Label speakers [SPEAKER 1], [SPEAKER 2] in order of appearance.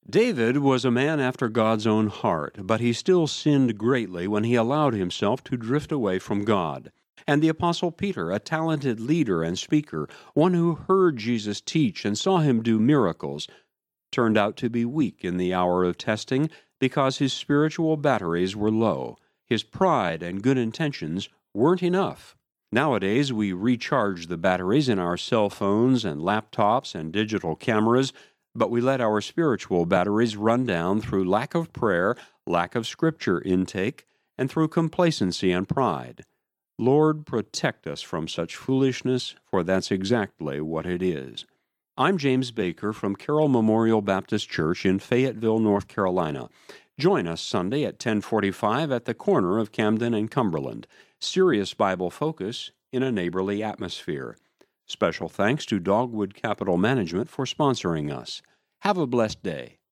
[SPEAKER 1] David was a man after God's own heart, but he still sinned greatly when he allowed himself to drift away from God. And the Apostle Peter, a talented leader and speaker, one who heard Jesus teach and saw him do miracles, turned out to be weak in the hour of testing because his spiritual batteries were low. His pride and good intentions weren't enough. Nowadays, we recharge the batteries in our cell phones and laptops and digital cameras, but we let our spiritual batteries run down through lack of prayer, lack of scripture intake, and through complacency and pride. Lord, protect us from such foolishness, for that's exactly what it is. I'm James Baker from Carroll Memorial Baptist Church in Fayetteville, North Carolina. Join us Sunday at 10:45 at the corner of Camden and Cumberland. Serious Bible focus in a neighborly atmosphere. Special thanks to Dogwood Capital Management for sponsoring us. Have a blessed day.